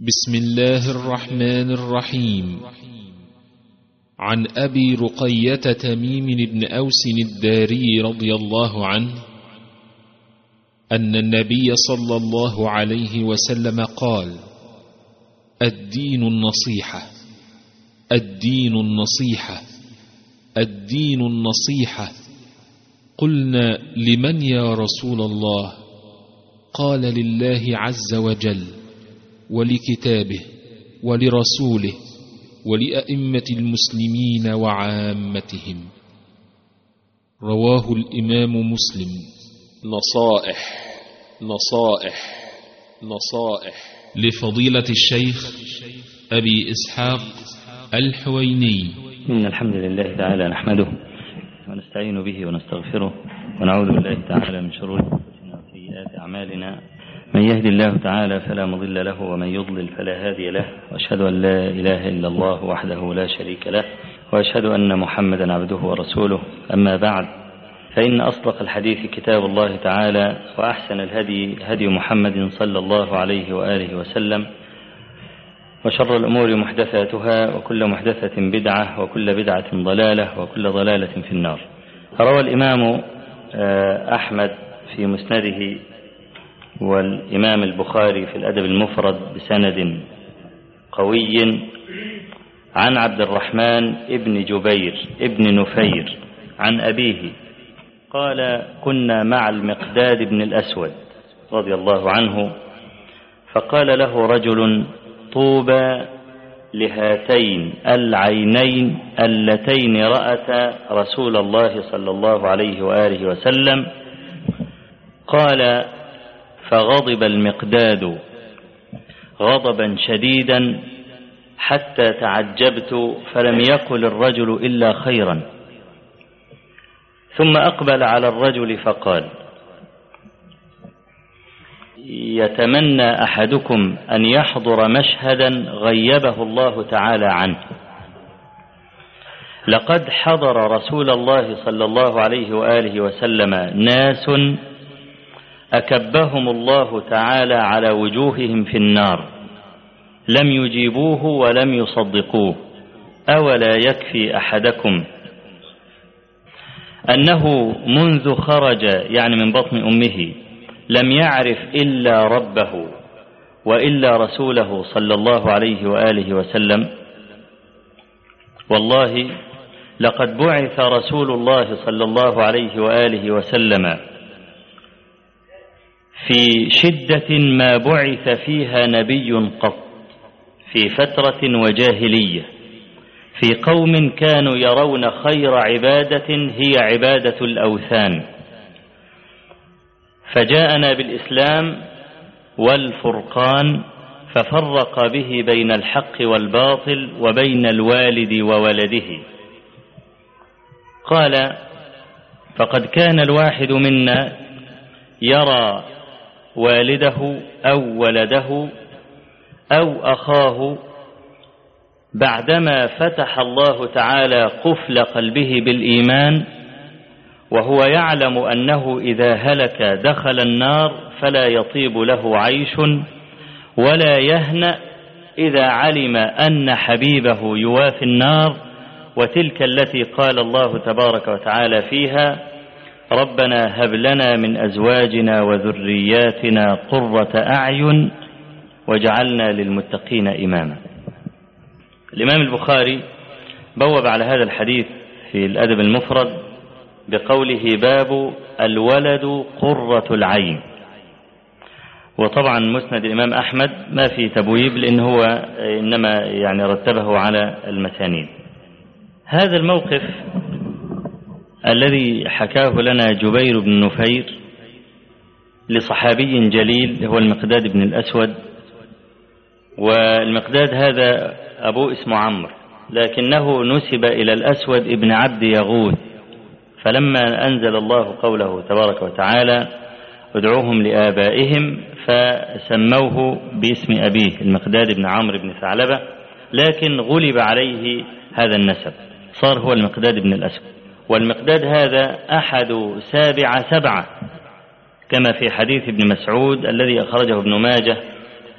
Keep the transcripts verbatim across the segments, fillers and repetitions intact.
بسم الله الرحمن الرحيم. عن أبي رقية تميم بن أوس الداري رضي الله عنه أن النبي صلى الله عليه وسلم قال: الدين النصيحة، الدين النصيحة، الدين النصيحة. قلنا: لمن يا رسول الله؟ قال: لله عز وجل، ولكتابه، ولرسوله، ولأئمة المسلمين وعامتهم. رواه الإمام مسلم. نصائح نصائح نصائح لفضيلة الشيخ أبي إسحاق الحويني. إن الحمد لله تعالى نحمده ونستعين به ونستغفره ونعوذ بالله تعالى من شرور أنفسنا وسيئات أعمالنا. من يهدي الله تعالى فلا مضل له ومن يضلل فلا هادي له، وأشهد أن لا إله إلا الله وحده لا شريك له، وأشهد أن محمدا عبده ورسوله. أما بعد، فإن أصدق الحديث كتاب الله تعالى، وأحسن الهدي هدي محمد صلى الله عليه وآله وسلم، وشر الأمور محدثاتها، وكل محدثة بدعة، وكل بدعة ضلالة، وكل ضلالة في النار. روى الإمام أحمد في مسنده، والإمام البخاري في الأدب المفرد بسند قوي عن عبد الرحمن ابن جبير ابن نفير عن أبيه قال: كنا مع المقداد بن الأسود رضي الله عنه، فقال له رجل: طوبى لهاتين العينين اللتين رأتا رسول الله صلى الله عليه وآله وسلم. قال: فغضب المقداد غضبا شديدا حتى تعجبت، فلم يقل الرجل إلا خيرا. ثم أقبل على الرجل فقال: يتمنى أحدكم أن يحضر مشهدا غيبه الله تعالى عنه. لقد حضر رسول الله صلى الله عليه وآله وسلم ناس أكبهم الله تعالى على وجوههم في النار، لم يجيبوه ولم يصدقوه. أولا يكفي أحدكم أنه منذ خرج يعني من بطن أمه لم يعرف إلا ربه وإلا رسوله صلى الله عليه وآله وسلم؟ والله لقد بعث رسول الله صلى الله عليه وآله وسلم في شدة ما بعث فيها نبي قط، في فترة وجاهلية، في قوم كانوا يرون خير عبادة هي عبادة الأوثان، فجاءنا بالإسلام والفرقان، ففرق به بين الحق والباطل وبين الوالد وولده. قال: فقد كان الواحد منا يرى والده أو ولده أو أخاه بعدما فتح الله تعالى قفل قلبه بالإيمان، وهو يعلم أنه إذا هلك دخل النار، فلا يطيب له عيش ولا يهنأ إذا علم أن حبيبه يوافي النار، وتلك التي قال الله تبارك وتعالى فيها: ربنا هب لنا من أزواجنا وذرياتنا قرة أعين وجعلنا للمتقين إماما. الإمام البخاري بوب على هذا الحديث في الأدب المفرد بقوله: باب الولد قرة العين. وطبعا مسند الإمام أحمد ما في تبويب، لأن هو إنما يعني رتبه على المسانيد. هذا الموقف الذي حكاه لنا جبير بن نفير لصحابي جليل هو المقداد بن الأسود، والمقداد هذا أبوه اسمه عمرو، لكنه نسب إلى الأسود ابن عبد يغوث، فلما أنزل الله قوله تبارك وتعالى: ادعوهم لآبائهم، فسموه باسم أبيه المقداد بن عمرو بن ثعلبة، لكن غلب عليه هذا النسب، صار هو المقداد بن الأسود. والمقداد هذا أحد سابع سبعة، كما في حديث ابن مسعود الذي أخرجه ابن ماجه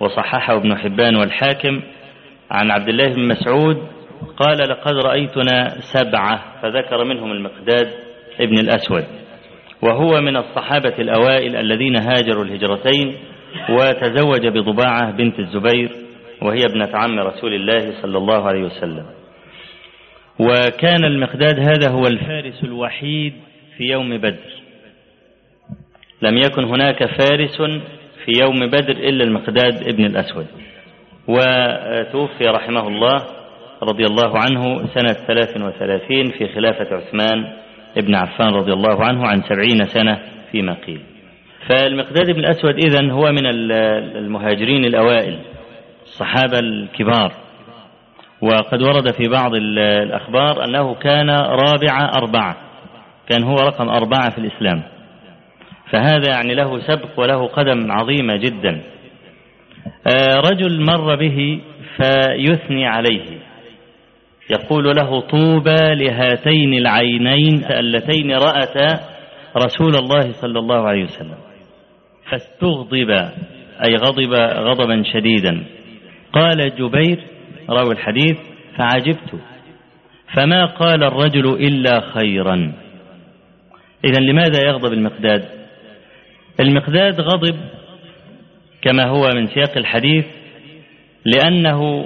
وصححه ابن حبان والحاكم عن عبد الله بن مسعود قال لقد رأيتنا سبعة، فذكر منهم المقداد ابن الأسود، وهو من الصحابة الأوائل الذين هاجروا الهجرتين، وتزوج بضباعة بنت الزبير وهي ابنة عم رسول الله صلى الله عليه وسلم. وكان المقداد هذا هو الفارس الوحيد في يوم بدر، لم يكن هناك فارس في يوم بدر إلا المقداد ابن الأسود، وتوفي رحمه الله رضي الله عنه سنة ثلاث وثلاثين في خلافة عثمان ابن عفان رضي الله عنه عن سبعين سنة فيما قيل. فالمقداد ابن الأسود إذن هو من المهاجرين الأوائل الصحابة الكبار، وقد ورد في بعض الأخبار أنه كان رابع أربعة، كان هو رقم أربعة في الإسلام، فهذا يعني له سبق وله قدم عظيمة جدا. رجل مر به فيثني عليه، يقول له طوبى لهاتين العينين اللتين رأتا رسول الله صلى الله عليه وسلم، فاستغضب أي غضب غضبا شديدا. قال جبير راوي الحديث فعجبت، فما قال الرجل إلا خيرا. إذن لماذا يغضب المقداد؟ المقداد غضب كما هو من سياق الحديث لأنه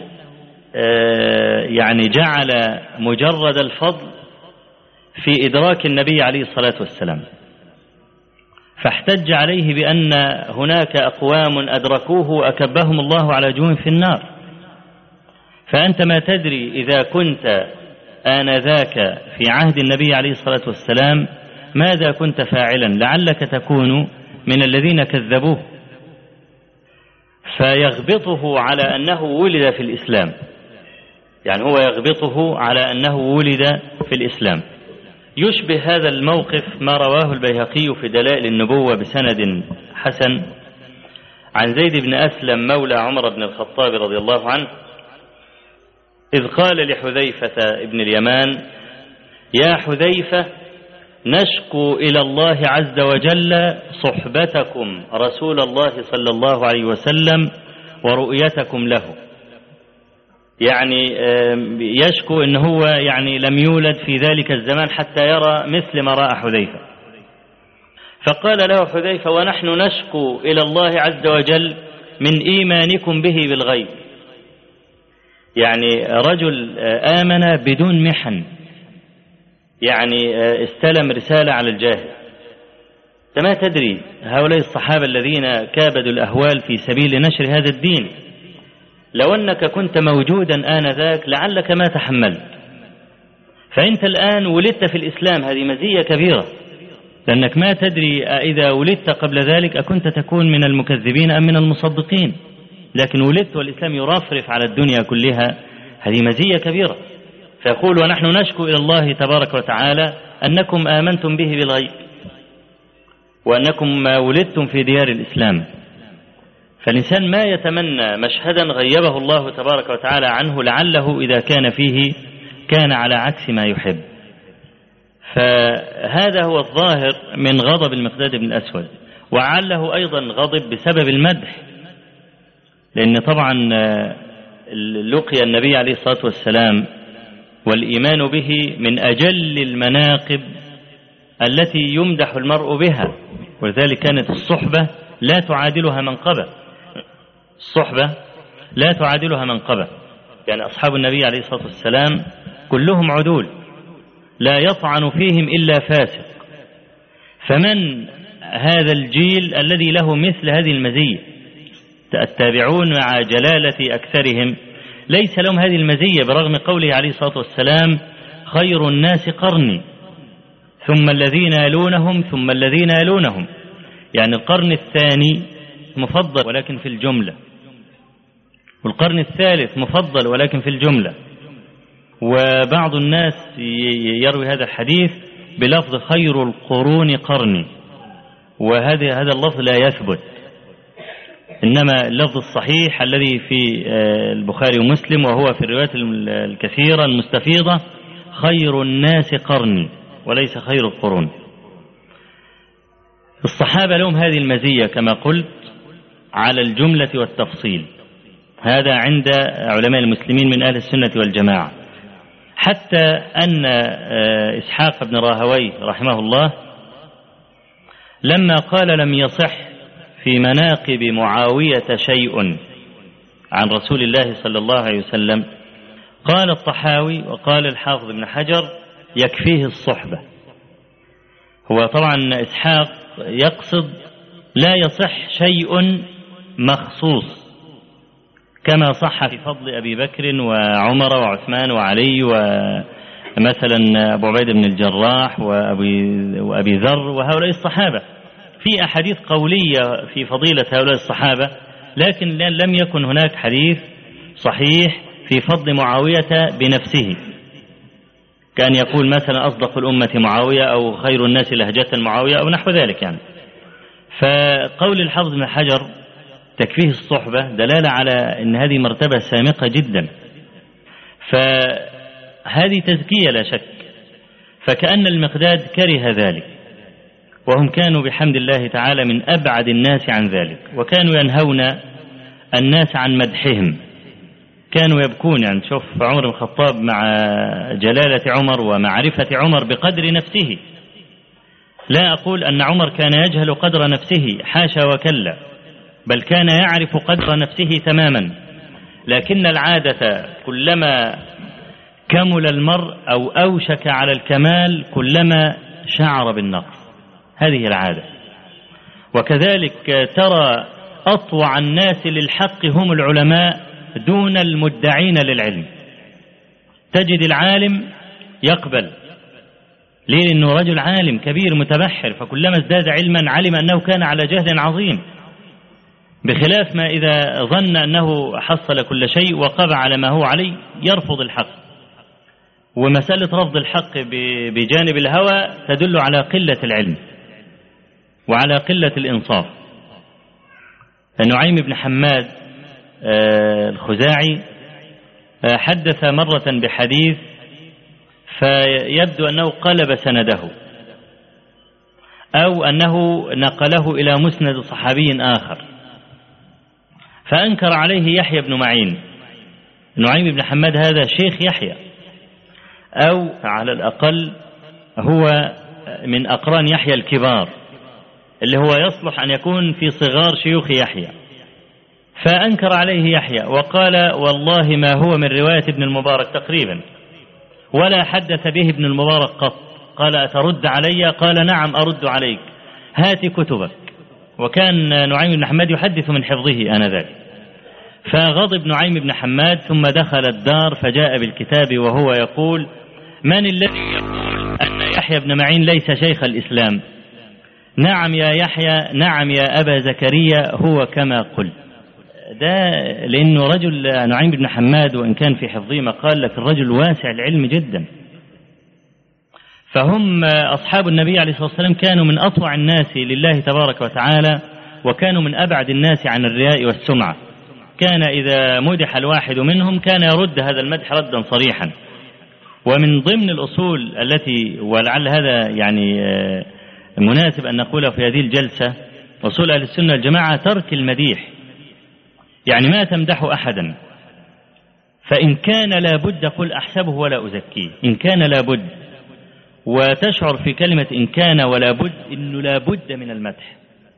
يعني جعل مجرد الفضل في إدراك النبي عليه الصلاة والسلام، فاحتج عليه بأن هناك أقوام أدركوه وأكبهم الله على جوهم في النار، فأنت ما تدري إذا كنت آنذاك في عهد النبي عليه الصلاة والسلام ماذا كنت فاعلا، لعلك تكون من الذين كذبوه. فيغبطه على أنه ولد في الإسلام، يعني هو يغبطه على أنه ولد في الإسلام. يشبه هذا الموقف ما رواه البيهقي في دلائل النبوة بسند حسن عن زيد بن أسلم مولى عمر بن الخطاب رضي الله عنه، إذ قال لحذيفة ابن اليمان: يا حذيفة، نشكو إلى الله عز وجل صحبتكم رسول الله صلى الله عليه وسلم ورؤيتكم له. يعني يشكو إن هو يعني لم يولد في ذلك الزمان حتى يرى مثل ما رأى حذيفة. فقال له حذيفة: ونحن نشكو إلى الله عز وجل من إيمانكم به بالغيب. يعني رجل آمن بدون محن، يعني استلم رسالة على الجاهل. ما تدري هؤلاء الصحابة الذين كابدوا الأهوال في سبيل نشر هذا الدين، لو أنك كنت موجودا آنذاك لعلك ما تحملت. فأنت الآن ولدت في الإسلام، هذه مزية كبيرة، لأنك ما تدري إذا ولدت قبل ذلك أكنت تكون من المكذبين أم من المصدقين، لكن ولدت والإسلام يرفرف على الدنيا كلها، هذه مزية كبيرة. فيقول: ونحن نشكو إلى الله تبارك وتعالى أنكم آمنتم به بالغيب، وأنكم ما ولدتم في ديار الإسلام. فالإنسان ما يتمنى مشهدا غيبه الله تبارك وتعالى عنه، لعله إذا كان فيه كان على عكس ما يحب. فهذا هو الظاهر من غضب المقداد بن الأسود، وعله أيضا غضب بسبب المدح، لأن طبعا لقي النبي عليه الصلاة والسلام والإيمان به من أجل المناقب التي يمدح المرء بها، ولذلك كانت الصحبة لا تعادلها منقبة، الصحبة لا تعادلها منقبة. يعني أصحاب النبي عليه الصلاة والسلام كلهم عدول، لا يطعن فيهم إلا فاسق. فمن هذا الجيل الذي له مثل هذه المزية؟ التابعون مع جلالة أكثرهم ليس لهم هذه المزية، برغم قوله عليه الصلاة والسلام: خير الناس قرني ثم الذين يلونهم ثم الذين يلونهم. يعني القرن الثاني مفضل ولكن في الجملة، والقرن الثالث مفضل ولكن في الجملة. وبعض الناس يروي هذا الحديث بلفظ خير القرون قرني، وهذا هذا اللفظ لا يثبت، إنما اللفظ الصحيح الذي في البخاري ومسلم وهو في الروايات الكثيرة المستفيضة: خير الناس قرني وليس خير القرون. الصحابة لهم هذه المزية كما قلت، على الجملة والتفصيل. هذا عند علماء المسلمين من أهل السنة والجماعة، حتى أن إسحاق بن راهويه رحمه الله لما قال لم يصح في مناقب معاوية شيء عن رسول الله صلى الله عليه وسلم، قال الطحاوي وقال الحافظ ابن حجر يكفيه الصحبة. هو طبعا إسحاق يقصد لا يصح شيء مخصوص كما صح في فضل أبي بكر وعمر وعثمان وعلي ومثلا أبو عبيدة بن الجراح وأبي, وأبي ذر وهؤلاء الصحابة. في أحاديث قولية في فضيلة هؤلاء الصحابة، لكن لم يكن هناك حديث صحيح في فضل معاوية بنفسه، كان يقول مثلا أصدق الأمة معاوية أو خير الناس لهجة معاوية أو نحو ذلك يعني. فقول الحافظ بن حجر تكفيه الصحبة دلالة على أن هذه مرتبة سامقة جدا، فهذه تزكية لا شك. فكأن المقداد كره ذلك، وهم كانوا بحمد الله تعالى من أبعد الناس عن ذلك، وكانوا ينهون الناس عن مدحهم، كانوا يبكون. يعني شوف عمر بن الخطاب مع جلالة عمر ومعرفة عمر بقدر نفسه، لا أقول أن عمر كان يجهل قدر نفسه، حاشا وكلا، بل كان يعرف قدر نفسه تماما، لكن العادة كلما كمل المرء أو أوشك على الكمال كلما شعر بالنقص، هذه العادة. وكذلك ترى أطوع الناس للحق هم العلماء دون المدعين للعلم. تجد العالم يقبل، ليه؟ لأنه رجل عالم كبير متبحر، فكلما ازداد علما علم أنه كان على جهل عظيم، بخلاف ما إذا ظن أنه حصل كل شيء وقبع على ما هو عليه يرفض الحق. ومسألة رفض الحق بجانب الهوى تدل على قلة العلم وعلى قلة الإنصاف. نعيم بن حماد الخزاعي حدث مرة بحديث فيبدو أنه قلب سنده أو أنه نقله إلى مسند صحابي آخر، فأنكر عليه يحيى بن معين. نعيم بن حماد هذا شيخ يحيى، أو على الأقل هو من أقران يحيى الكبار، اللي هو يصلح أن يكون في صغار شيوخ يحيى. فأنكر عليه يحيى وقال والله ما هو من رواية ابن المبارك تقريبا، ولا حدث به ابن المبارك قط. قال أترد علي؟ قال نعم أرد عليك، هات كتبك. وكان نعيم بن حماد يحدث من حفظه آنذاك. فغضب نعيم بن حماد ثم دخل الدار فجاء بالكتاب وهو يقول من الذي يقول أن يحيى بن معين ليس شيخ الإسلام؟ نعم يا يحيى، نعم يا أبا زكريا، هو كما قل. ده لأنه رجل نعيم بن حماد وإن كان في حفظه مقال، لكن رجل واسع العلم جدا. فهم أصحاب النبي عليه الصلاة والسلام كانوا من أطوع الناس لله تبارك وتعالى، وكانوا من أبعد الناس عن الرياء والسمعة. كان إذا مدح الواحد منهم كان يرد هذا المدح ردا صريحا. ومن ضمن الأصول التي ولعل هذا يعني مناسب أن نقوله في هذه الجلسة، أصول أهل السنة والجماعة ترك المديح. يعني ما تمدح أحدا، فإن كان لابد قل أحسبه ولا أزكيه، إن كان لابد، وتشعر في كلمة إن كان ولا بد إنه لابد من المدح،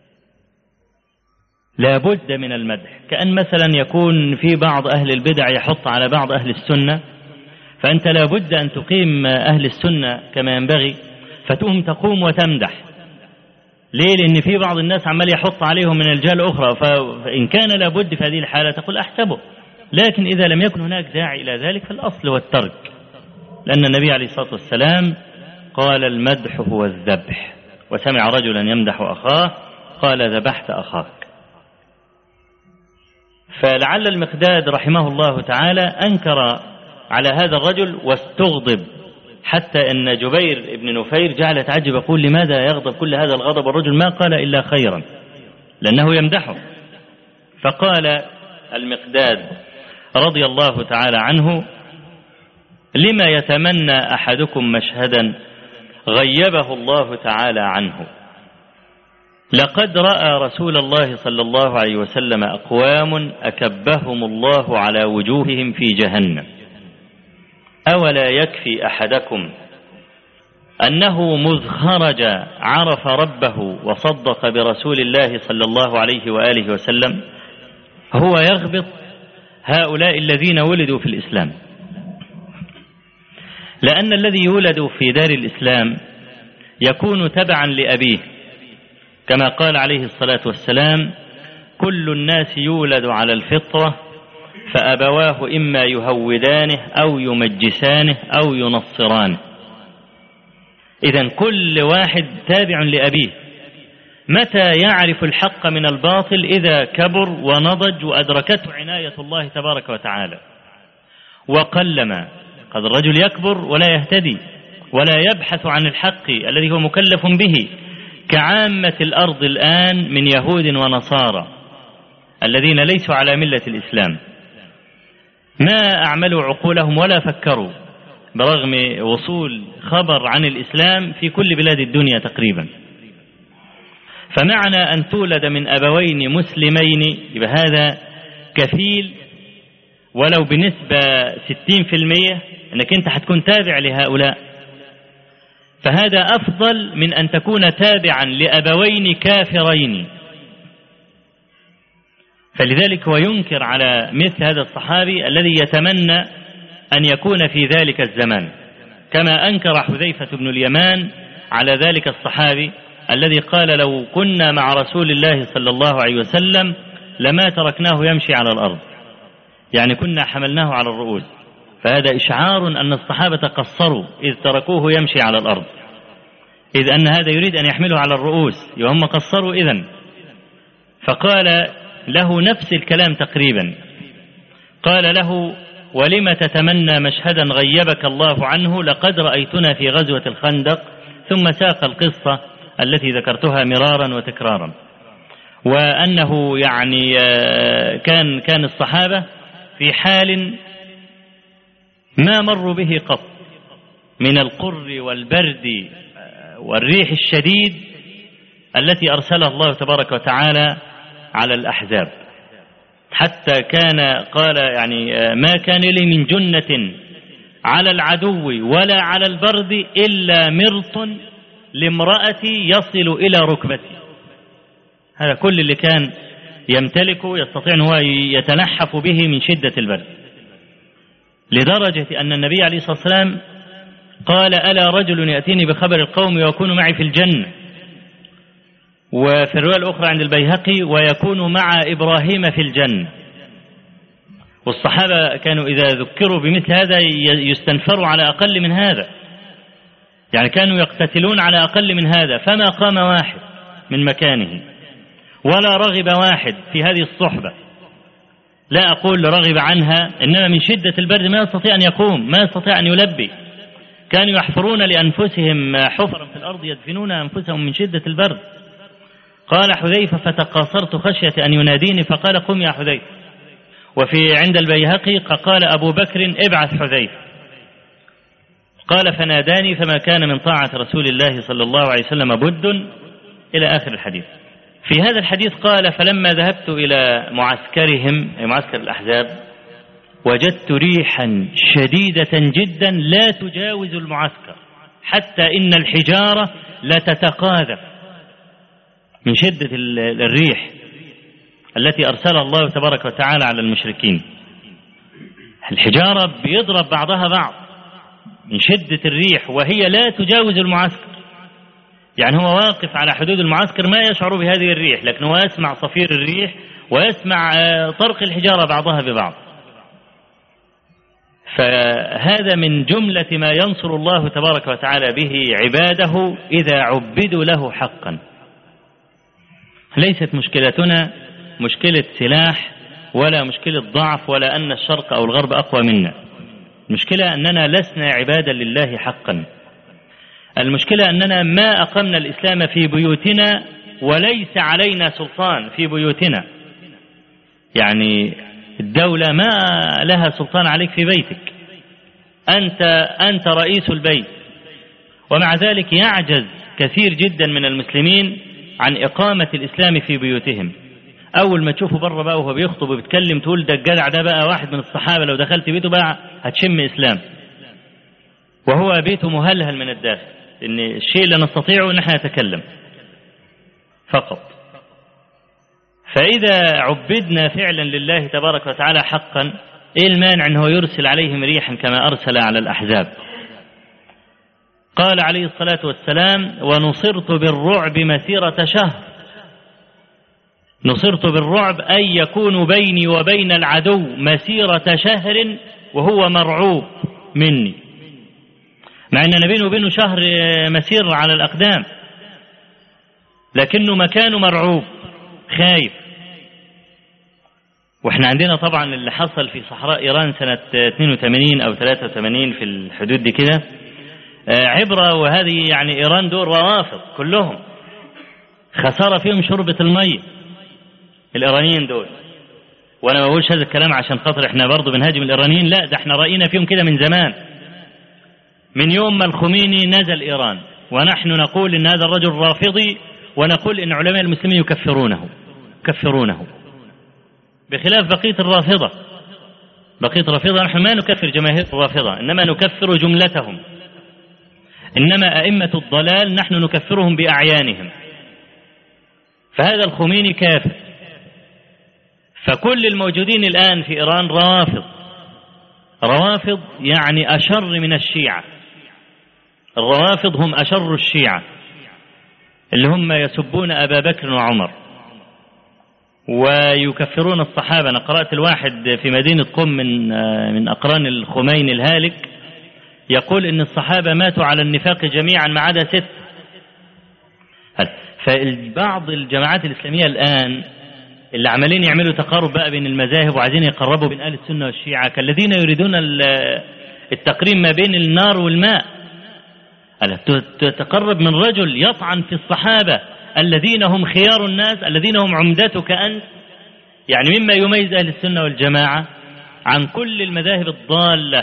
لابد من المدح. كأن مثلا يكون في بعض أهل البدع يحط على بعض أهل السنة، فأنت لابد أن تقيم أهل السنة كما ينبغي، فتقوم تقوم وتمدح. ليه؟ لأن في بعض الناس عمال يحط عليهم من الجهة الأخرى، فإن كان لابد في هذه الحالة تقول أحسبه. لكن إذا لم يكن هناك داعي إلى ذلك فالأصل هو الترك، لأن النبي عليه الصلاة والسلام قال المدح هو الذبح. وسمع رجلا يمدح أخاه قال ذبحت أخاك. فلعل المقداد رحمه الله تعالى أنكر على هذا الرجل واستغضب، حتى أن جبير بن نفير جعل يتعجب يقول لماذا يغضب كل هذا الغضب؟ الرجل ما قال إلا خيرا لأنه يمدحه. فقال المقداد رضي الله تعالى عنه لما يتمنى أحدكم مشهدا غيبه الله تعالى عنه. لقد رأى رسول الله صلى الله عليه وسلم أقوام أكبهم الله على وجوههم في جهنم، أولا يكفي أحدكم أنه مذ خرج عرف ربه وصدق برسول الله صلى الله عليه وآله وسلم هو يغبط هؤلاء الذين ولدوا في الإسلام، لأن الذي يولد في دار الإسلام يكون تبعا لأبيه، كما قال عليه الصلاة والسلام: كل الناس يولد على الفطرة فأبواه إما يهودانه أو يمجسانه أو ينصرانه. إذن كل واحد تابع لأبيه. متى يعرف الحق من الباطل؟ إذا كبر ونضج وأدركته عناية الله تبارك وتعالى. وقلما قد الرجل يكبر ولا يهتدي ولا يبحث عن الحق الذي هو مكلف به، كعامة الأرض الآن من يهود ونصارى الذين ليسوا على ملة الإسلام، ما أعملوا عقولهم ولا فكروا برغم وصول خبر عن الإسلام في كل بلاد الدنيا تقريبا. فمعنى أن تولد من أبوين مسلمين يبقى هذا كفيل ولو بنسبة ستين في المية أنك أنت هتكون تابع لهؤلاء، فهذا أفضل من أن تكون تابعا لأبوين كافرين. فلذلك هو ينكر على مثل هذا الصحابي الذي يتمنى أن يكون في ذلك الزمان، كما أنكر حذيفة بن اليمان على ذلك الصحابي الذي قال: لو كنا مع رسول الله صلى الله عليه وسلم لما تركناه يمشي على الأرض، يعني كنا حملناه على الرؤوس. فهذا إشعار أن الصحابة قصروا إذ تركوه يمشي على الأرض، إذ أن هذا يريد أن يحمله على الرؤوس، وهم قصروا إذن. فقال له نفس الكلام تقريبا، قال له: ولم تتمنى مشهدا غيبك الله عنه؟ لقد رأيتنا في غزوة الخندق. ثم ساق القصة التي ذكرتها مرارا وتكرارا، وأنه يعني كان كان الصحابة في حال ما مروا به قط من القر والبرد والريح الشديد التي أرسلها الله تبارك وتعالى على الأحزاب، حتى كان قال يعني ما كان لي من جنة على العدو ولا على البرد إلا مرط لامرأتي يصل إلى ركبتي. هذا كل اللي كان يمتلكه يستطيع أن هو يتنحف به من شدة البرد، لدرجة أن النبي عليه الصلاة والسلام قال: ألا رجل يأتيني بخبر القوم ويكون معي في الجنة. وفي الرواية الأخرى عند البيهقي: ويكون مع إبراهيم في الجنة. والصحابة كانوا إذا ذكروا بمثل هذا يستنفروا على أقل من هذا، يعني كانوا يقتتلون على أقل من هذا. فما قام واحد من مكانه ولا رغب واحد في هذه الصحبة، لا أقول رغب عنها، إنما من شدة البرد ما يستطيع أن يقوم، ما يستطيع أن يلبي. كانوا يحفرون لأنفسهم حفرا في الأرض يدفنون أنفسهم من شدة البرد. قال حذيفة: فتقاصرت خشية أن يناديني فقال: قم يا حذيفة. وفي عند البيهقي قال أبو بكر: ابعث حذيفة. قال: فناداني فما كان من طاعة رسول الله صلى الله عليه وسلم بد، إلى آخر الحديث. في هذا الحديث قال: فلما ذهبت إلى معسكرهم أي معسكر الأحزاب وجدت ريحا شديدة جدا لا تجاوز المعسكر، حتى إن الحجارة لتتقاذف من شدة الريح التي أرسلها الله تبارك وتعالى على المشركين. الحجارة بيضرب بعضها بعض من شدة الريح وهي لا تجاوز المعسكر، يعني هو واقف على حدود المعسكر ما يشعر بهذه الريح، لكن هو يسمع صفير الريح ويسمع طرق الحجارة بعضها ببعض. فهذا من جملة ما ينصر الله تبارك وتعالى به عباده إذا عبدوا له حقا. ليست مشكلتنا مشكلة سلاح ولا مشكلة ضعف ولا أن الشرق أو الغرب أقوى منا، المشكلة أننا لسنا عبادا لله حقا. المشكلة أننا ما أقمنا الإسلام في بيوتنا وليس علينا سلطان في بيوتنا، يعني الدولة ما لها سلطان عليك في بيتك، أنت أنت رئيس البيت. ومع ذلك يعجز كثير جدا من المسلمين عن إقامة الإسلام في بيوتهم. أول ما تشوفه بره بقى وهو بيخطب وبيتكلم تقول ده الجدع ده بقى واحد من الصحابة، لو دخلت بيته بقى هتشم إسلام، وهو بيته مهلهل من الداخل. إن الشيء اللي نستطيعه إن احنا نتكلم فقط. فإذا عبدنا فعلا لله تبارك وتعالى حقا، إيه المانع أنه يرسل عليهم ريحا كما أرسل على الأحزاب؟ قال عليه الصلاة والسلام: ونصرت بالرعب مسيرة شهر. نصرت بالرعب أي يكون بيني وبين العدو مسيرة شهر وهو مرعوب مني، مع أن بينه وبينه شهر مسير على الأقدام، لكنه مكانه مرعوب خايف. واحنا عندنا طبعا اللي حصل في صحراء إيران سنة اثنين وثمانين أو ثلاثة وثمانين في الحدود دي كده عبرة. وهذه يعني إيران دول روافض كلهم، خسارة فيهم شربة المية الإيرانيين دول. وأنا ما بقولش هذا الكلام عشان خاطر احنا برضو بنهاجم الإيرانيين، لا، ده احنا رأينا فيهم كده من زمان، من يوم ما الخميني نزل إيران، ونحن نقول إن هذا الرجل رافضي، ونقول إن علماء المسلمين يكفرونه يكفرونه بخلاف بقية الرافضة. بقية الرافضة نحن ما نكفر جماهير الرافضة، إنما نكفر جملتهم. إنما أئمة الضلال نحن نكفرهم بأعيانهم. فهذا الخميني كافر. فكل الموجودين الآن في إيران روافض. روافض يعني أشر من الشيعة. الروافض هم أشر الشيعة، اللي هم يسبون أبا بكر وعمر ويكفرون الصحابة. أنا قرأت الواحد في مدينة قم من من أقران الخميني الهالك يقول إن الصحابة ماتوا على النفاق جميعا ما عدا ست. فبعض الجماعات الإسلامية الآن اللي عمالين يعملوا تقارب بقى بين المذاهب وعايزين يقربوا بين أهل السنة والشيعة، كالذين يريدون التقريب ما بين النار والماء. تتقرب من رجل يطعن في الصحابة الذين هم خيار الناس، الذين هم عمدتك أنت، يعني مما يميز أهل السنة والجماعة عن كل المذاهب الضالة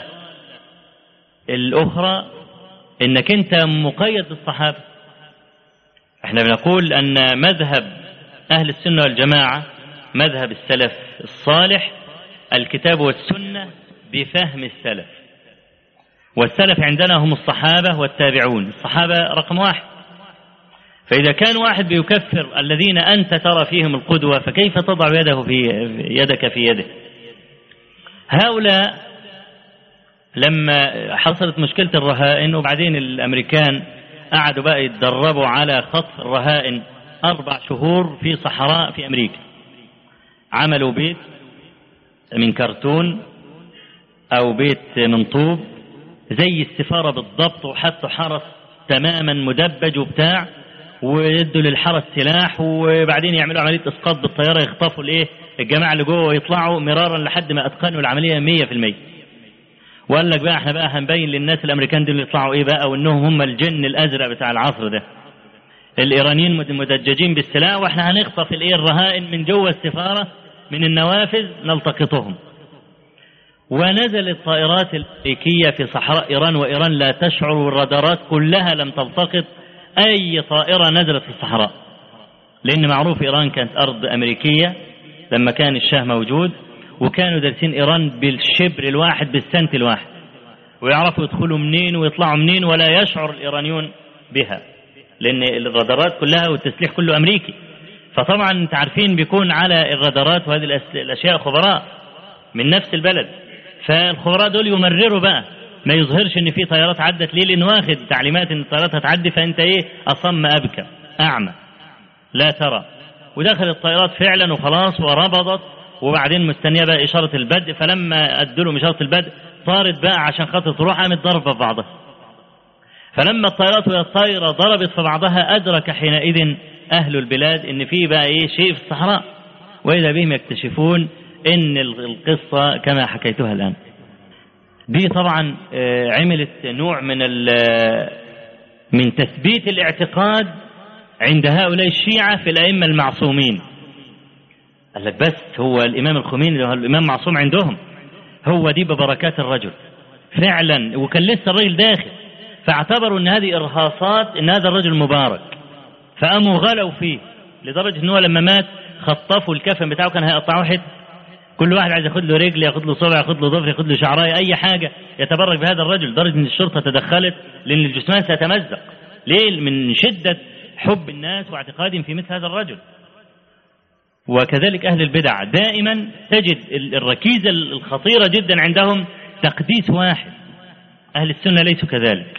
الأخرى إنك أنت مقيد بالصحابة. احنا بنقول أن مذهب أهل السنة والجماعة مذهب السلف الصالح الكتاب والسنة بفهم السلف، والسلف عندنا هم الصحابة والتابعون. الصحابة رقم واحد. فإذا كان واحد بيكفر الذين أنت ترى فيهم القدوة، فكيف تضع يده في يدك في يده؟ هؤلاء لما حصلت مشكلة الرهائن وبعدين الأمريكان قعدوا بقى يتدربوا على خطف الرهائن أربع شهور في صحراء في أمريكا. عملوا بيت من كرتون أو بيت من طوب زي السفارة بالضبط، وحطوا حرس تماما مدبج وبتاع، ويدوا للحرس سلاح، وبعدين يعملوا عملية إسقاط بالطيارة، يخطفوا الإيه الجماعة اللي جوه ويطلعوا مرارا لحد ما أتقنوا العملية مية في المية. وقال لك بقى احنا بقى هنبين للناس الأمريكان دول يطلعوا إيه بقى، وإنهم هم الجن الأزرق بتاع العصر ده. الإيرانيين مدججين بالسلاح، وإحنا هنخطف الإيه الرهائن من جوه السفارة من النوافذ نلتقطهم. ونزل الطائرات الأمريكية في صحراء إيران، وإيران لا تشعر، والرادارات كلها لم تلتقط أي طائرة نزلت في الصحراء، لأن معروف إيران كانت أرض أمريكية لما كان الشاه موجود، وكانوا دارسين إيران بالشبر الواحد بالسنت الواحد، ويعرفوا يدخلوا منين ويطلعوا منين، ولا يشعر الإيرانيون بها، لأن الرادارات كلها والتسليح كله أمريكي. فطبعا انت عارفين بيكون على الرادارات وهذه الأشياء خبراء من نفس البلد، فالخبراء دول يمرروا بقى ما يظهرش ان في طيارات عدت ليه، لأنه واخد تعليمات ان الطيارات هتعدي، فانت ايه أصم أبكى أعمى لا ترى. ودخل الطيارات فعلا وخلاص وربضت، وبعدين مستنيه بقى إشارة البدء، فلما أدوا لهم إشارة البدء طارت بقى عشان خاطر تروح، قامت ضربة في بعضها. فلما الطيارات وهي الطايرة ضربت في بعضها، أدرك حينئذ أهل البلاد إن في بقى إيه شيء في الصحراء، وإذا بهم يكتشفون إن القصة كما حكيتها الآن. دي طبعا عملت نوع من من تثبيت الاعتقاد عند هؤلاء الشيعة في الأئمة المعصومين. قال لك بس هو الإمام الخميني هو الإمام معصوم عندهم، هو دي ببركات الرجل فعلا، وكان لسه الرجل داخل، فاعتبروا ان هذه ارهاصات، ان هذا الرجل مبارك. فقاموا غلوا فيه لدرجة ان هو لما مات خطفوا الكفن بتاعه، كان هيقطعوه حته، كل واحد عايز ياخد له رجل، ياخد له صبع، ياخد له ضفر، ياخد له شعرايه، اي حاجه يتبرك بهذا الرجل، لدرجه ان الشرطه تدخلت لان الجثمان ستمزق. ليه؟ من شده حب الناس واعتقادهم في مثل هذا الرجل. وكذلك اهل البدع دائما تجد الركيزه الخطيره جدا عندهم تقديس واحد. اهل السنه ليسوا كذلك.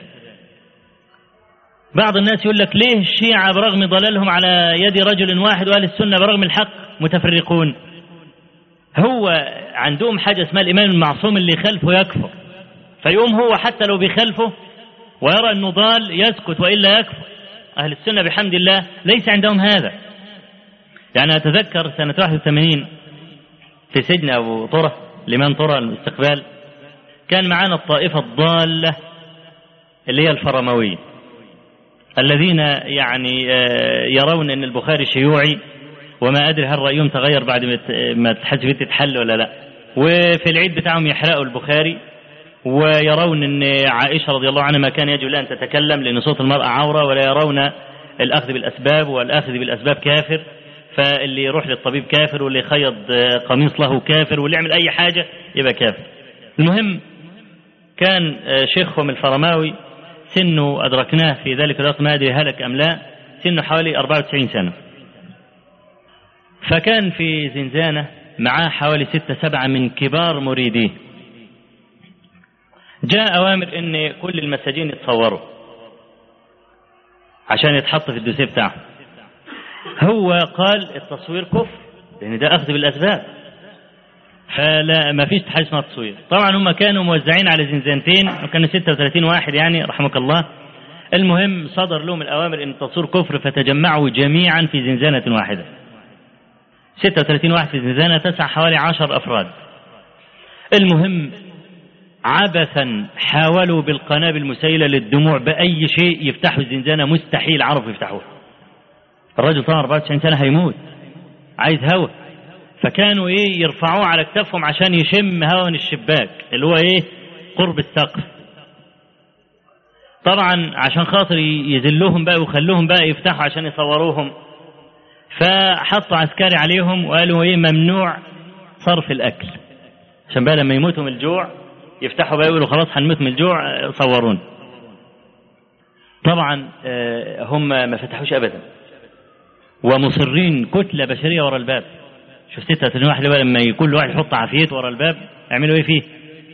بعض الناس يقول لك ليه الشيعة برغم ضلالهم على يد رجل واحد وأهل السنة برغم الحق متفرقون؟ هو عندهم حاجة اسمها الإمام المعصوم اللي خلفه يكفر، فيقوم هو حتى لو بيخلفه ويرى أنه ضال يسكت وإلا يكفر. أهل السنة بحمد الله ليس عندهم هذا. يعني أتذكر سنة واحد وثمانين في سجن أبو طرة لمن طرة الاستقبال، كان معانا الطائفة الضالة اللي هي الفرموية، الذين يعني يرون أن البخاري شيوعي، وما أدري هل رأيهم تغير بعد ما تحسبت تتحل ولا لا. وفي العيد بتاعهم يحرقوا البخاري، ويرون أن عائشة رضي الله عنها ما كان يجب لها أن تتكلم لأن صوت المرأة عورة، ولا يرون الأخذ بالأسباب، والأخذ بالأسباب كافر، فاللي يروح للطبيب كافر، واللي يخيط قميص له كافر، واللي يعمل أي حاجة يبقى كافر. المهم كان شيخهم الفرماوي سنه أدركناه في ذلك الوقت، ما أدري هلك أم لا، سنه حوالي أربعة وتسعين سنة. فكان في زنزانة معاه حوالي ستة سبعة من كبار مريديه. جاء أوامر إن كل المساجين يتصوروا عشان يتحط في الدوسيه بتاعه. هو قال التصوير كفر لأن ده أخذ بالأسباب، فلا ما فيش حاجة اسمها تصوير. طبعا هم كانوا موزعين على زنزانتين وكانوا ستة وثلاثين واحد يعني رحمك الله. المهم صدر لهم الأوامر إن التصوير كفر، فتجمعوا جميعا في زنزانة واحدة، ستة وثلاثين واحد في زنزانة تسع حوالي عشر أفراد. المهم عبثا حاولوا بالقنابل المسيلة للدموع بأي شيء يفتحوا الزنزانة، مستحيل عرفوا يفتحوها. الرجل طبعا أربعة وتسعين سنة هيموت، عايز هوا، فكانوا ايه يرفعوه على كتافهم عشان يشم هوا من الشباك اللي هو ايه قرب السقف. طبعا عشان خاطر يذلوهم بقى ويخلوهم بقى يفتحوا عشان يصوروهم، فحطوا عسكري عليهم وقالوا ايه ممنوع صرف الاكل، عشان بقى لما يموتوا من الجوع يفتحوا بقى يقولوا خلاص هنموت من الجوع صورون. طبعا هم ما فتحوش ابدا، ومصرين كتلة بشرية ورا الباب. شوف ستة وثلاثين واحد لما كل واحد يحط عافيته ورا الباب يعملوا ايه فيه.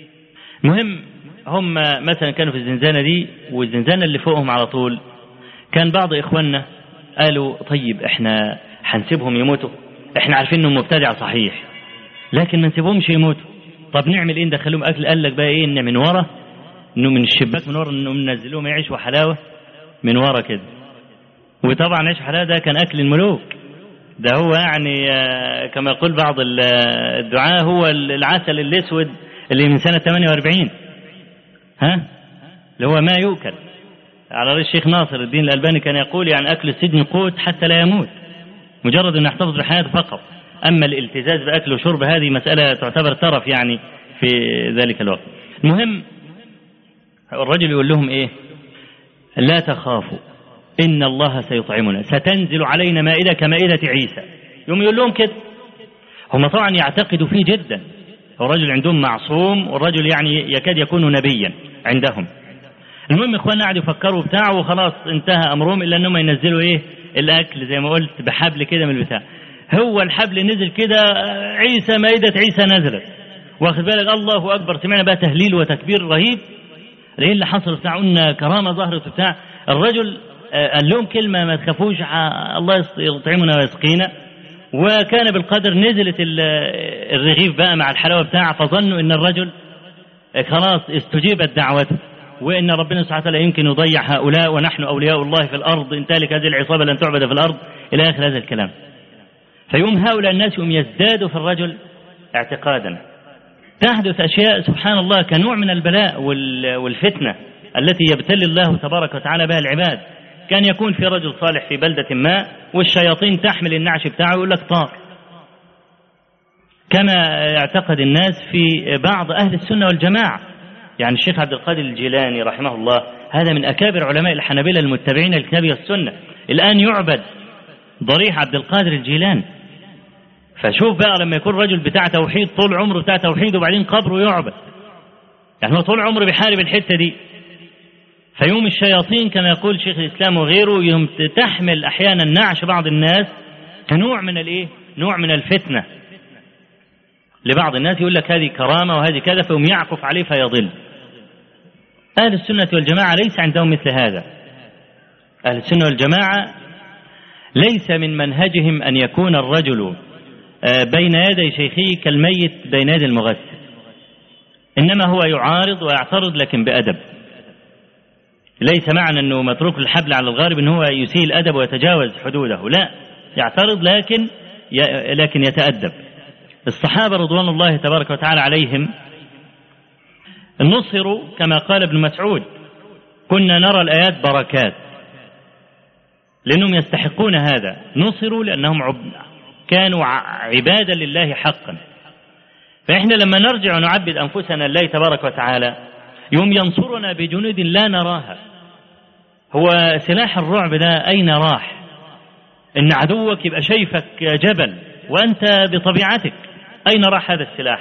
مهم هم مثلا كانوا في الزنزانة دي، والزنزانة اللي فوقهم على طول كان بعض اخواننا قالوا طيب احنا هنسيبهم يموتوا، احنا عارفين انهم مبتدع صحيح لكن ما نسيبهمش يموتوا، طب نعمل ايه ندخلهم اكل؟ قال لك بقى ايه ان من ورا، انه من الشباك من ورا انهم ننزلوهم يعيشوا حلاوة من ورا كده. وطبعا عيش حلاوة ده كان اكل الملوك، ده هو يعني كما يقول بعض الدعاة هو العسل الاسود اللي من سنة ثمانية وأربعين، ها اللي هو ما يؤكل. على رأي الشيخ ناصر الدين الألباني كان يقول يعني أكل السجن قوت حتى لا يموت، مجرد أن يحتفظ بحياته فقط. أما الالتزاز بأكل وشرب هذه مسألة تعتبر ترف يعني في ذلك الوقت. المهم الرجل يقول لهم إيه؟ لا تخافوا إن الله سيطعمنا، ستنزل علينا مائدة كمائدة عيسى. يوم يقول لهم كده، هم طبعا يعتقدوا فيه جدا، الرجل عندهم معصوم، والرجل يعني يكاد يكون نبيا عندهم. المهم إخواننا قاعدوا يفكروا بتاعه وخلاص انتهى أمرهم، إلا أنهم ينزلوا إيه الأكل زي ما قلت بحبل كده من البتاع. هو الحبل نزل كده، عيسى مائدة عيسى نزلت، واخد بالك الله أكبر، سمعنا بقى تهليل وتكبير رهيب. ايه اللي حصل بتاع قلنا كرامة ظهرت بتاع. الرجل قال لهم كلمة ما تخافوش الله يطعمنا ويسقينا، وكان بالقدر نزلت الرغيف بقى مع الحلاوة بتاعه، فظنوا ان الرجل خلاص استجيبت دعوته، وان ربنا سبحانه وتعالى يمكن يضيع هؤلاء ونحن اولياء الله في الارض ان تهلك هذه العصابة لن تعبد في الارض الى اخر هذا الكلام. فيوم هؤلاء الناس يوم يزدادوا في الرجل اعتقادا. تحدث اشياء سبحان الله كنوع من البلاء والفتنة التي يبتلي الله تبارك وتعالى بها العباد. كان يكون في رجل صالح في بلدة ما، والشياطين تحمل النعش بتاعه ويقول لك طار، كما يعتقد الناس في بعض أهل السنة والجماعة. يعني الشيخ عبد القادر الجيلاني رحمه الله هذا من أكابر علماء الحنابلة المتبعين للكتاب والسنة، الآن يعبد ضريح عبد القادر الجيلاني. فشوف بقى لما يكون رجل بتاع توحيد طول عمره بتاع توحيد وبعدين قبره يعبد، يعني هو طول عمره بيحارب الحتة دي. فيوم الشياطين كما يقول شيخ الإسلام وغيره يوم تحمل أحيانا نعش بعض الناس كنوع من الإيه؟ نوع من الفتنة لبعض الناس، يقول لك هذه كرامة وهذه كذا، فهم يعكف عليه فيضل. أهل السنة والجماعة ليس عندهم مثل هذا. أهل السنة والجماعة ليس من منهجهم أن يكون الرجل بين يدي شيخه كالميت بين يدي المغسل، إنما هو يعارض ويعترض لكن بأدب. ليس معنى أنه متروك الحبل على الغارب أنه هو يسيء الأدب ويتجاوز حدوده، لا، يعترض لكن لكن يتأدب. الصحابة رضوان الله تبارك وتعالى عليهم نصروا كما قال ابن مسعود: كنا نرى الآيات بركات، لأنهم يستحقون هذا. نصروا لأنهم عب... كانوا عبادا لله حقا. فإحنا لما نرجع ونعبد أنفسنا لله تبارك وتعالى يوم ينصرنا بجنود لا نراها. هو سلاح الرعب ده أين راح؟ إن عدوك يبقى شايفك جبل وأنت بطبيعتك، أين راح هذا السلاح؟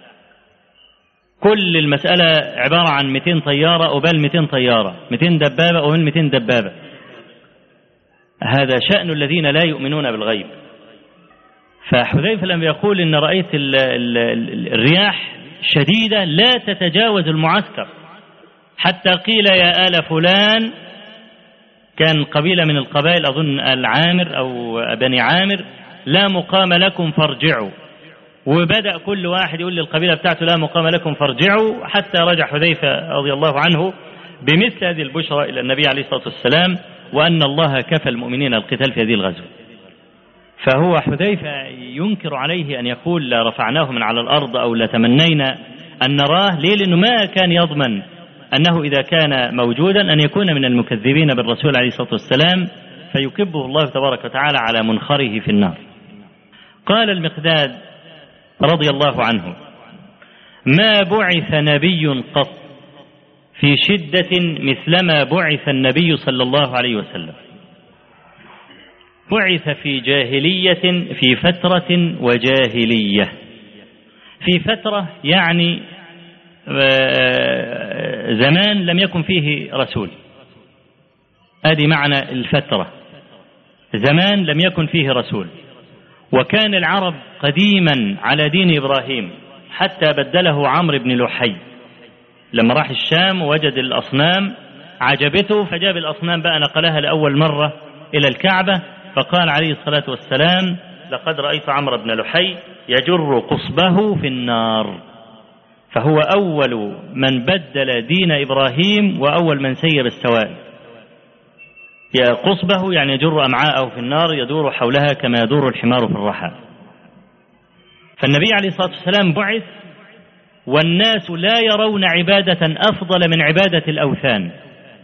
كل المسألة عبارة عن مئتين طيارة قبال مئتين طيارة، مئتين دبابة قبال مئتين دبابة. هذا شأن الذين لا يؤمنون بالغيب. فحذيفة لما يقول إن رأيت ال ال ال الرياح شديدة لا تتجاوز المعسكر، حتى قيل يا آل فلان، كان قبيلة من القبائل أظن العامر أو بني عامر، لا مقام لكم فارجعوا. وبدأ كل واحد يقول للقبيلة بتاعته لا مقام لكم فارجعوا، حتى رجع حذيفة رضي الله عنه بمثل هذه البشرى إلى النبي عليه الصلاة والسلام، وأن الله كفى المؤمنين القتال في هذه الغزوة. فهو حذيفة ينكر عليه أن يقول لا رفعناه من على الأرض أو لا تمنينا أن نراه. ليه؟ لأنه ما كان يضمن أنه إذا كان موجودا أن يكون من المكذبين بالرسول عليه الصلاة والسلام، فيكبه الله تبارك وتعالى على منخره في النار. قال المقداد رضي الله عنه: ما بعث نبي قط في شدة مثلما بعث النبي صلى الله عليه وسلم. بعث في جاهلية، في فترة وجاهلية. في فترة يعني زمان لم يكن فيه رسول، هذه معنى الفترة، زمان لم يكن فيه رسول. وكان العرب قديما على دين إبراهيم، حتى بدله عمرو بن لحي لما راح الشام ووجد الأصنام عجبته، فجاب الأصنام بقى نقلها لأول مرة إلى الكعبة، فقال عليه الصلاة والسلام: لقد رأيت عمرو بن لحي يجر قصبه في النار. فهو أول من بدل دين إبراهيم وأول من سير السوائل. يا قصبه يعني يجر أمعاءه في النار، يدور حولها كما يدور الحمار في الرحى. فالنبي عليه الصلاة والسلام بعث والناس لا يرون عبادة أفضل من عبادة الأوثان.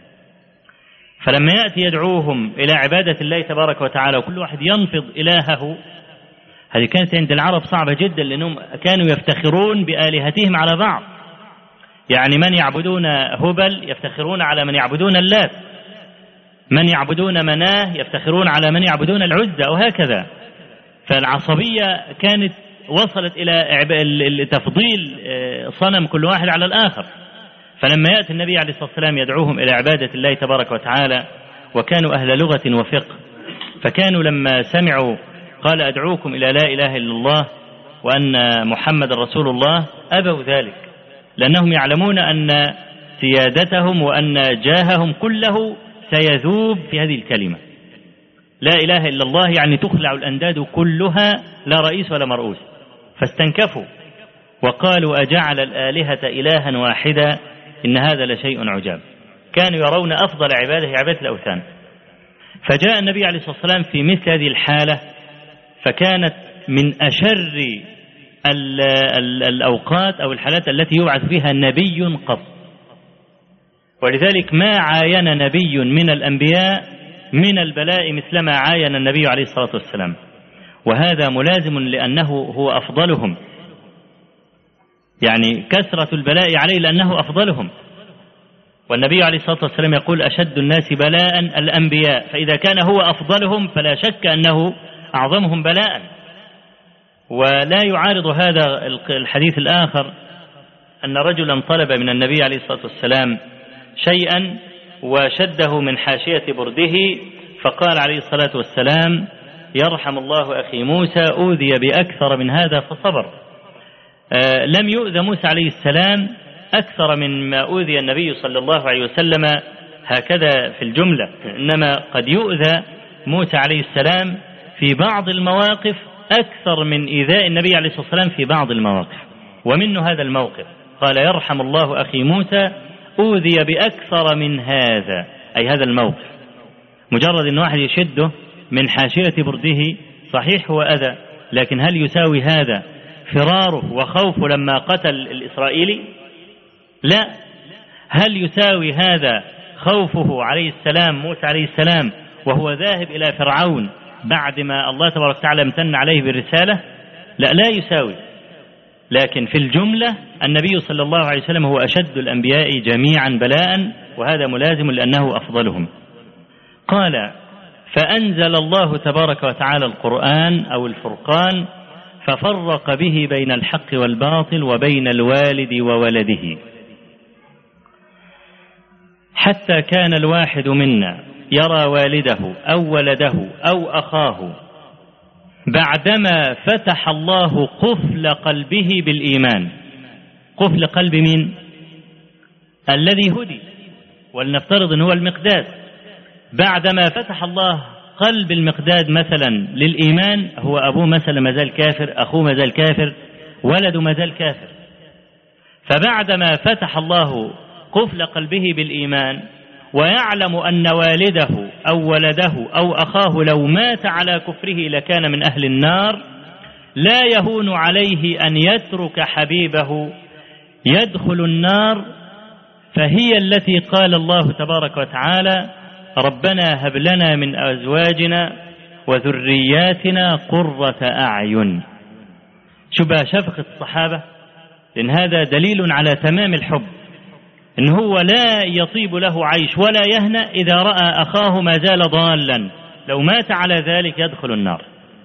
فلما يأتي يدعوهم إلى عبادة الله تبارك وتعالى وكل واحد ينفض إلهه، هذه كانت عند العرب صعبة جدا، لأنهم كانوا يفتخرون بآلهتهم على بعض. يعني من يعبدون هبل يفتخرون على من يعبدون اللات، من يعبدون مناه يفتخرون على من يعبدون العزة، وهكذا. فالعصبية كانت وصلت إلى تفضيل صنم كل واحد على الآخر. فلما يأتي النبي عليه الصلاة والسلام يدعوهم إلى عبادة الله تبارك وتعالى، وكانوا أهل لغة وفقه، فكانوا لما سمعوا قال أدعوكم إلى لا إله إلا الله وأن محمد رسول الله، أبوا ذلك، لأنهم يعلمون أن سيادتهم وأن جاههم كله سيذوب في هذه الكلمة. لا إله إلا الله يعني تخلع الأنداد كلها، لا رئيس ولا مرؤوس. فاستنكفوا وقالوا أجعل الآلهة إلها واحدا إن هذا لشيء عجاب. كانوا يرون أفضل عباده عبادة الأوثان. فجاء النبي عليه الصلاة والسلام في مثل هذه الحالة، فكانت من أشر ال ال الأوقات أو الحالات التي يبعث فيها نبي قط. ولذلك ما عاين نبي من الأنبياء من البلاء مثلما عاين النبي عليه الصلاة والسلام، وهذا ملازم لأنه هو أفضلهم، يعني كثرة البلاء عليه لأنه أفضلهم. والنبي عليه الصلاة والسلام يقول أشد الناس بلاء الأنبياء، فإذا كان هو أفضلهم فلا شك أنه أعظمهم بلاء. ولا يعارض هذا الحديث الآخر أن رجلا طلب من النبي عليه الصلاة والسلام شيئا وشده من حاشية برده، فقال عليه الصلاة والسلام يرحم الله أخي موسى أوذي بأكثر من هذا فصبر. آه لم يؤذى موسى عليه السلام أكثر من ما أوذي النبي صلى الله عليه وسلم هكذا في الجملة، إنما قد يؤذى موسى عليه السلام في بعض المواقف أكثر من إيذاء النبي عليه الصلاة والسلام في بعض المواقف، ومنه هذا الموقف. قال يرحم الله أخي موسى أوذي بأكثر من هذا، أي هذا الموقف. مجرد أن واحد يشده من حاشية برده صحيح هو أذى، لكن هل يساوي هذا فراره وخوفه لما قتل الإسرائيلي؟ لا. هل يساوي هذا خوفه عليه السلام موسى عليه السلام وهو ذاهب إلى فرعون بعد ما الله تبارك وتعالى امتن عليه بالرسالة؟ لا، لا يساوي. لكن في الجملة النبي صلى الله عليه وسلم هو أشد الأنبياء جميعا بلاء، وهذا ملازم لأنه أفضلهم. قال فأنزل الله تبارك وتعالى القرآن أو الفرقان ففرق به بين الحق والباطل وبين الوالد وولده، حتى كان الواحد منا يرى والده أو ولده أو أخاه بعدما فتح الله قفل قلبه بالإيمان. قفل قلب مين؟ الذي هدي، ولنفترض أنه هو المقداد. بعدما فتح الله قلب المقداد مثلا للإيمان، هو أبوه مثلا مازال كافر، أخوه مازال كافر، ولده مازال كافر، فبعدما فتح الله قفل قلبه بالإيمان ويعلم أن والده أو ولده أو أخاه لو مات على كفره لكان من أهل النار، لا يهون عليه أن يترك حبيبه يدخل النار. فهي التي قال الله تبارك وتعالى ربنا هب لنا من أزواجنا وذرياتنا قرة أعين. شبه شفقة الصحابة، لأن هذا دليل على تمام الحب، إن هو لا يطيب له عيش ولا يهنأ إذا رأى أخاه ما زال ضالا، لو مات على ذلك يدخل النار.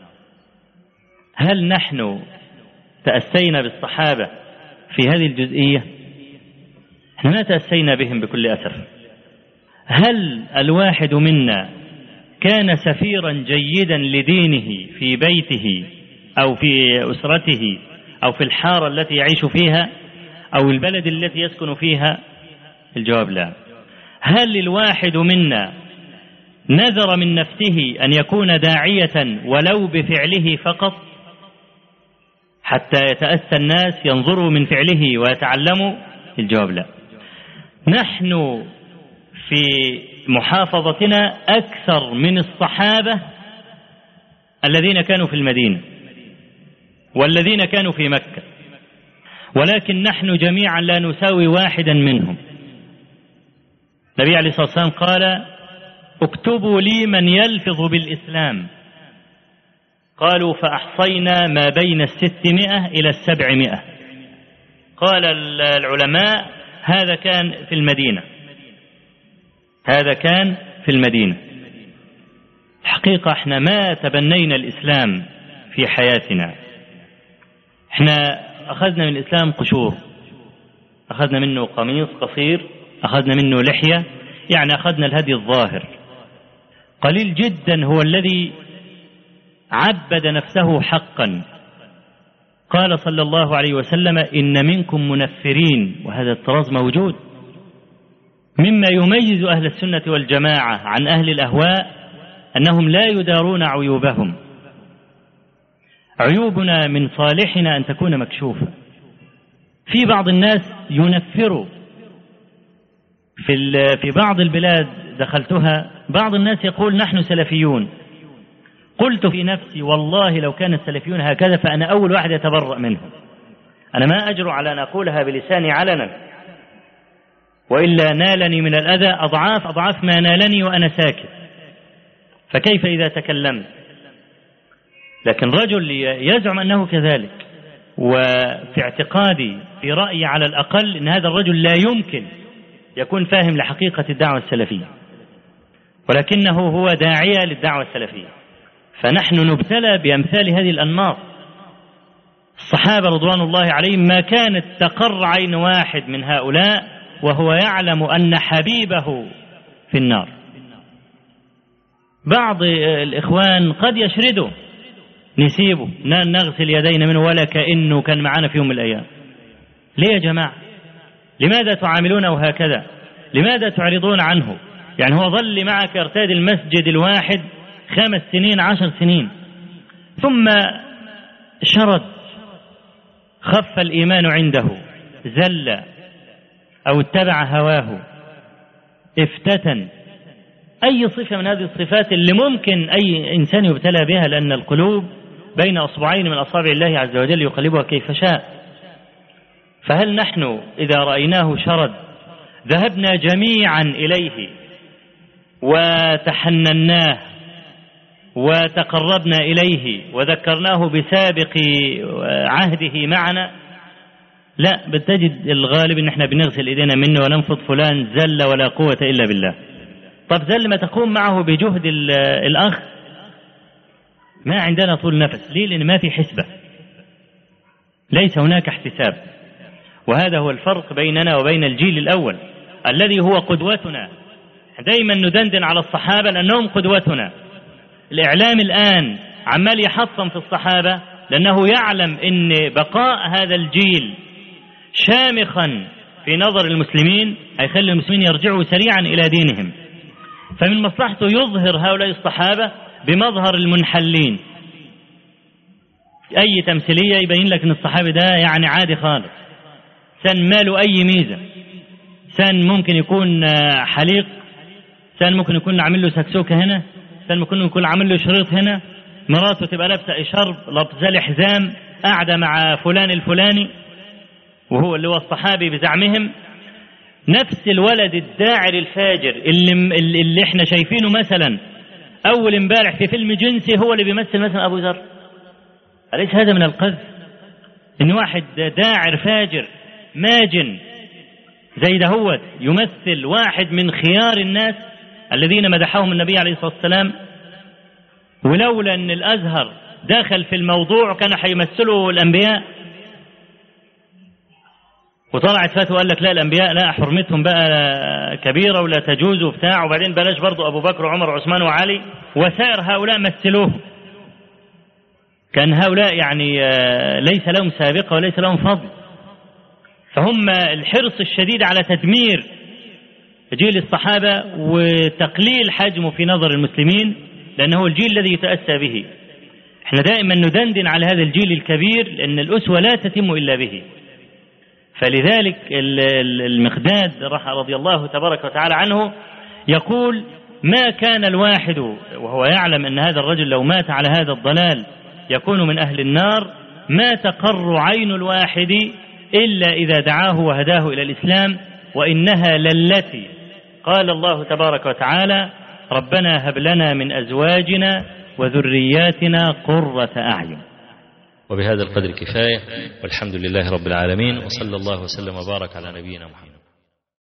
هل نحن تأسينا بالصحابة في هذه الجزئية؟ احنا ما تأسينا بهم بكل أسف. هل الواحد منا كان سفيرا جيدا لدينه في بيته أو في أسرته أو في الحارة التي يعيش فيها أو البلد التي يسكن فيها؟ الجواب لا. هل الواحد منا نذر من نفسه أن يكون داعية ولو بفعله فقط حتى يتأسى الناس ينظروا من فعله ويتعلموا؟ الجواب لا. نحن في محافظتنا أكثر من الصحابة الذين كانوا في المدينة والذين كانوا في مكة، ولكن نحن جميعا لا نساوي واحدا منهم. النبي عليه الصلاة والسلام قال اكتبوا لي من يلفظ بالإسلام. قالوا فأحصينا ما بين الستمائة إلى السبعمائة. قال العلماء هذا كان في المدينة، هذا كان في المدينة. الحقيقة احنا ما تبنينا الإسلام في حياتنا. احنا أخذنا من الإسلام قشور، أخذنا منه قميص قصير، أخذنا منه لحية، يعني أخذنا الهدي الظاهر. قليل جدا هو الذي عبد نفسه حقا. قال صلى الله عليه وسلم إن منكم منفرين، وهذا الطراز موجود. مما يميز أهل السنة والجماعة عن أهل الأهواء أنهم لا يدارون عيوبهم. عيوبنا من صالحنا أن تكون مكشوفة. في بعض الناس ينفروا في في بعض البلاد دخلتها، بعض الناس يقول نحن سلفيون. قلت في نفسي والله لو كان السلفيون هكذا فأنا أول واحد يتبرأ منهم. أنا ما أجرؤ على أن أقولها بلساني علنا، وإلا نالني من الأذى أضعاف أضعاف ما نالني وأنا ساكت، فكيف إذا تكلمت؟ لكن رجل يزعم أنه كذلك، وفي اعتقادي في رأيي على الأقل أن هذا الرجل لا يمكن يكون فاهم لحقيقة الدعوة السلفية، ولكنه هو داعية للدعوة السلفية. فنحن نبتلى بأمثال هذه الأنماط. الصحابة رضوان الله عليهم ما كانت تقر عين واحد من هؤلاء وهو يعلم أن حبيبه في النار. بعض الإخوان قد يشرده، نسيبه نغسل يدينا منه ولا كأنه كان معنا في يوم من الأيام. ليه يا جماعة؟ لماذا تعاملونه هكذا؟ لماذا تعرضون عنه؟ يعني هو ظل معك يرتاد المسجد الواحد خمس سنين عشر سنين، ثم شرد، خف الإيمان عنده، زل أو اتبع هواه، افتتن، أي صفة من هذه الصفات اللي ممكن أي إنسان يبتلى بها، لأن القلوب بين أصبعين من أصابع الله عز وجل يقلبها كيف شاء. فهل نحن إذا رأيناه شرد ذهبنا جميعا إليه وتحنناه وتقربنا إليه وذكرناه بسابق عهده معنا؟ لا، بتجد الغالب ان احنا بنغسل ايدينا منه وننفض فلان زل ولا قوة الا بالله. طب زل ما تقوم معه بجهد الاخ؟ ما عندنا طول نفس. ليه؟ لان ما في حسبة، ليس هناك احتساب. وهذا هو الفرق بيننا وبين الجيل الاول الذي هو قدوتنا. دايما ندندن على الصحابة لانهم قدوتنا. الاعلام الان عمال يحطم في الصحابة لانه يعلم ان بقاء هذا الجيل شامخا في نظر المسلمين هيخلي المسلمين يرجعوا سريعا إلى دينهم. فمن مصلحته يظهر هؤلاء الصحابة بمظهر المنحلين. أي تمثيلية يبين لك أن الصحابي ده يعني عادي خالص، سن ماله أي ميزة، سن ممكن يكون حليق، سن ممكن يكون عامل له سكسوكة هنا، سن ممكن يكون عامل له شريط هنا، مراته تبقى لابسة إشارب لابسة حزام قاعدة مع فلان الفلاني، وهو اللي هو الصحابي بزعمهم. نفس الولد الداعر الفاجر اللي, اللي احنا شايفينه مثلا أول امبارح في فيلم جنسي هو اللي بيمثل مثلا أبو ذر. أليس هذا من القذف؟ إن واحد داعر فاجر ماجن زي دهوت يمثل واحد من خيار الناس الذين مدحهم النبي عليه الصلاة والسلام. ولولا أن الأزهر داخل في الموضوع كان حيمثله الأنبياء. وطلعت فتوى قال لك لا، الأنبياء لا، حرمتهم بقى كبيرة ولا تجوز وبتاع، وبعدين بلاش برضو أبو بكر وعمر وعثمان وعلي وسائر هؤلاء مثلوه. كان هؤلاء يعني ليس لهم سابقة وليس لهم فضل. فهم الحرص الشديد على تدمير جيل الصحابة وتقليل حجمه في نظر المسلمين، لأنه الجيل الذي يتأسى به. احنا دائما ندندن على هذا الجيل الكبير لأن الأسوة لا تتم إلا به. فلذلك المقداد رضي الله تبارك وتعالى عنه يقول: ما كان الواحد وهو يعلم أن هذا الرجل لو مات على هذا الضلال يكون من أهل النار، ما تقر عين الواحد إلا إذا دعاه وهداه إلى الإسلام، وإنها للتي قال الله تبارك وتعالى: ربنا هب لنا من أزواجنا وذرياتنا قرة أعين. وبهذا القدر كفاية، والحمد لله رب العالمين، وصلى الله وسلم وبارك على نبينا محمد.